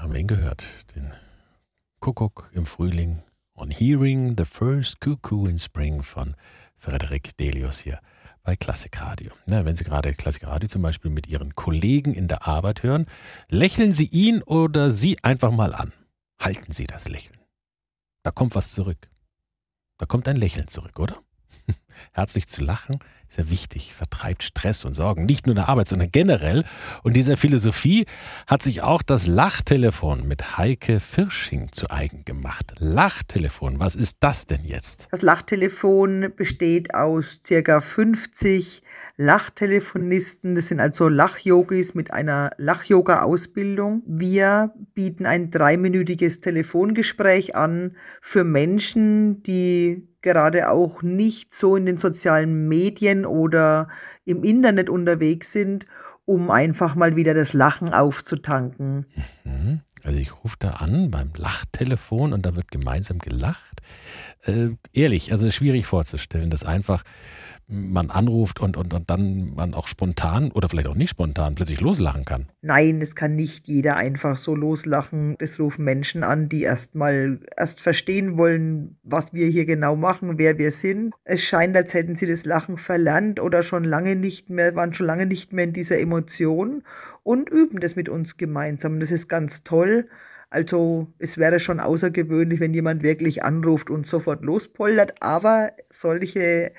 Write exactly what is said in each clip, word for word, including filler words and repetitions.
haben wir ihn gehört. Den Kuckuck im Frühling. On Hearing the First Cuckoo in Spring von Frederik Delius hier bei Klassikradio. Ja, wenn Sie gerade Klassikradio zum Beispiel mit Ihren Kollegen in der Arbeit hören, lächeln Sie ihn oder sie einfach mal an. Halten Sie das Lächeln. Da kommt was zurück. Da kommt ein Lächeln zurück, oder? Herzlich zu lachen ist ja wichtig, vertreibt Stress und Sorgen, nicht nur in der Arbeit, sondern generell. Und dieser Philosophie hat sich auch das Lachtelefon mit Heike Firsching zu eigen gemacht. Lachtelefon, was ist das denn jetzt? Das Lachtelefon besteht aus circa fünfzig Lachtelefonisten. Das sind also Lachyogis mit einer Lach-Yoga-Ausbildung. Wir bieten ein dreiminütiges Telefongespräch an für Menschen, die gerade auch nicht so in den sozialen Medien oder im Internet unterwegs sind, um einfach mal wieder das Lachen aufzutanken. Mhm. Also ich rufe da an beim Lachtelefon und da wird gemeinsam gelacht. Äh, ehrlich, also schwierig vorzustellen, dass einfach man anruft und, und, und dann man auch spontan oder vielleicht auch nicht spontan plötzlich loslachen kann. Nein, es kann nicht jeder einfach so loslachen. Es rufen Menschen an, die erst mal erst verstehen wollen, was wir hier genau machen, wer wir sind. Es scheint, als hätten sie das Lachen verlernt oder schon lange nicht mehr, waren schon lange nicht mehr in dieser Emotion und üben das mit uns gemeinsam. Das ist ganz toll. Also es wäre schon außergewöhnlich, wenn jemand wirklich anruft und sofort lospoltert, aber solche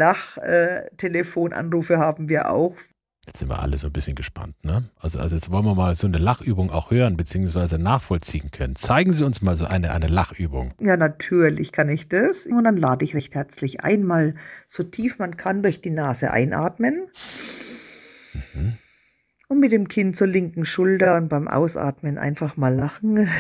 Lachtelefonanrufe haben wir auch. Jetzt sind wir alle so ein bisschen gespannt, ne? Also, also jetzt wollen wir mal so eine Lachübung auch hören bzw. nachvollziehen können. Zeigen Sie uns mal so eine, eine Lachübung. Ja, natürlich kann ich das. Und dann lade ich recht herzlich ein, mal so tief man kann durch die Nase einatmen. Mhm. Und mit dem Kinn zur linken Schulter und beim Ausatmen einfach mal lachen.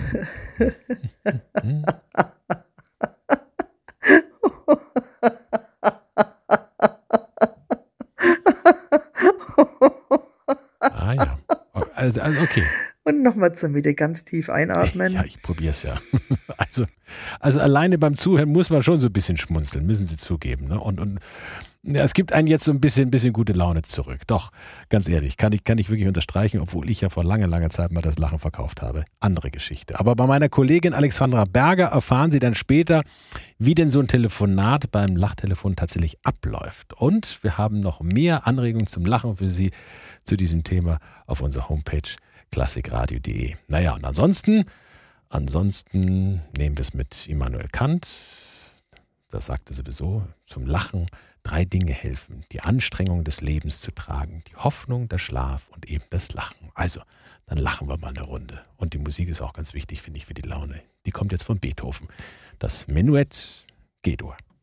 Ah ja, also, also okay. Und nochmal zur Mitte ganz tief einatmen. Ja, ich probiere es ja. Also, also alleine beim Zuhören muss man schon so ein bisschen schmunzeln, müssen Sie zugeben. Ne? Und, und ja, es gibt einen jetzt so ein bisschen, bisschen gute Laune zurück. Doch, ganz ehrlich, kann ich, kann ich wirklich unterstreichen, obwohl ich ja vor langer, langer Zeit mal das Lachen verkauft habe. Andere Geschichte. Aber bei meiner Kollegin Alexandra Berger erfahren Sie dann später, wie denn so ein Telefonat beim Lachtelefon tatsächlich abläuft. Und wir haben noch mehr Anregungen zum Lachen für Sie zu diesem Thema auf unserer Homepage klassikradio punkt de. Naja, und ansonsten, ansonsten nehmen wir es mit Immanuel Kant. Das sagte sowieso, zum Lachen drei Dinge helfen. Die Anstrengung des Lebens zu tragen, die Hoffnung, der Schlaf und eben das Lachen. Also, dann lachen wir mal eine Runde. Und die Musik ist auch ganz wichtig, finde ich, für die Laune. Die kommt jetzt von Beethoven. Das Menuett G-Dur.